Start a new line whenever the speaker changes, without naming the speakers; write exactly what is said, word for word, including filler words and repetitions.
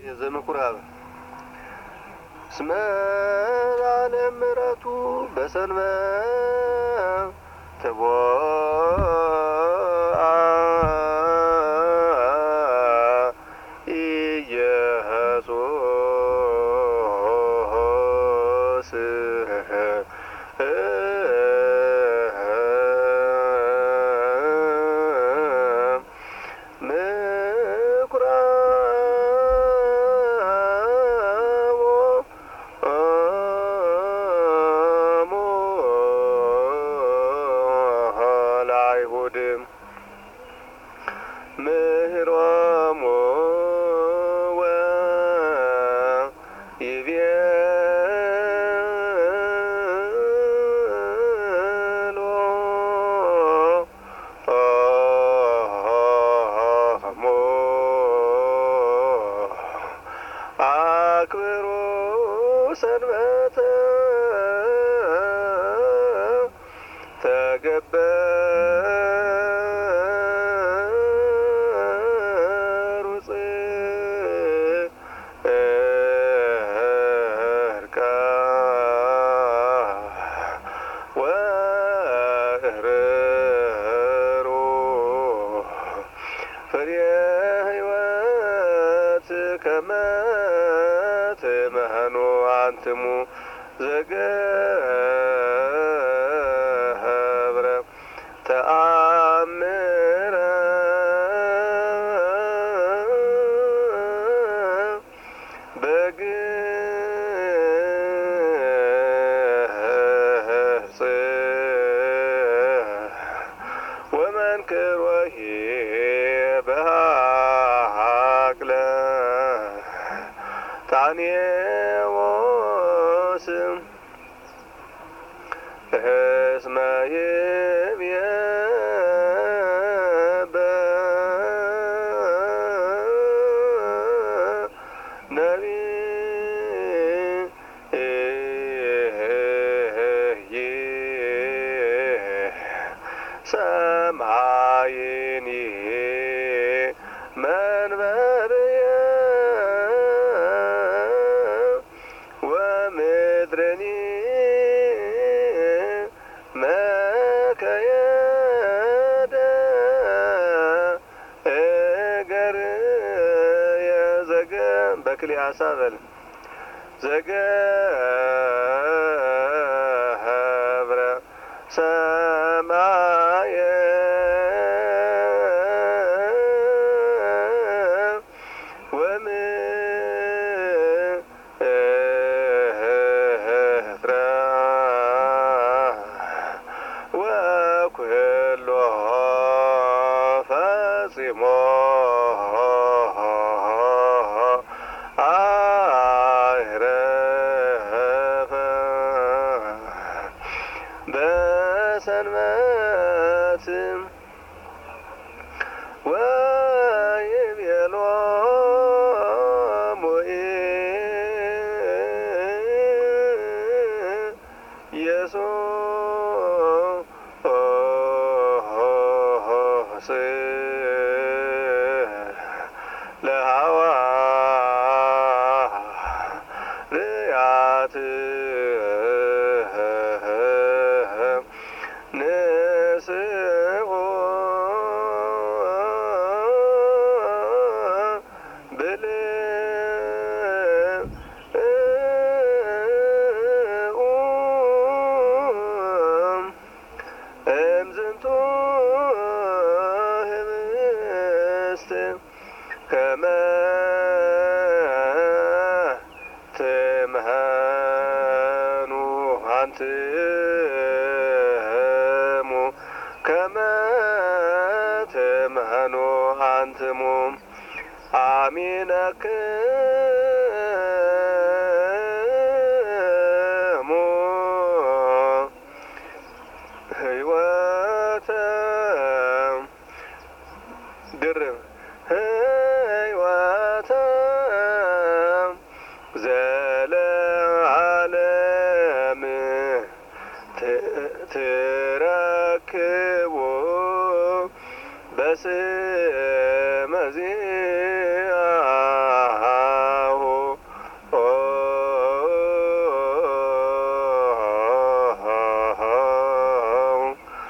የዘምኩራብ እስመ ለዓለም ምሕረቱ በሰንበት ተቦአ ኢየሱስ ምህሮሙ ወይቤሎ አክብሩ ሰንበተ ተገበ ከመ ትመህኑ አንትሙ ዘገብረ ተአምረ በግልጽ ወመንክር ወሂ በሃቅለ ታኔዎስ እስመ ይቤ በነቢይ ሰማይኒ መንበርየ ወምድርኒ መከየደ እገርየ ዘገ በክልያሳ በል ዘገብረ ሰማየ ወምድረ ወኩሎ ፈጺሞ አይረፈ በሰንበት ወይቤሎሙ ኢየሱስ ለሐዋርያት ንስኡ ብልዑ እምዝንቱ ህብስት ከመ ትምሃኑ አንትሙ ከመ ትምሃኑ አንትሙ አሚነክሙ ህይወተ ድርብ ህይወተ ዘለዓለም ትረክቦ በስመ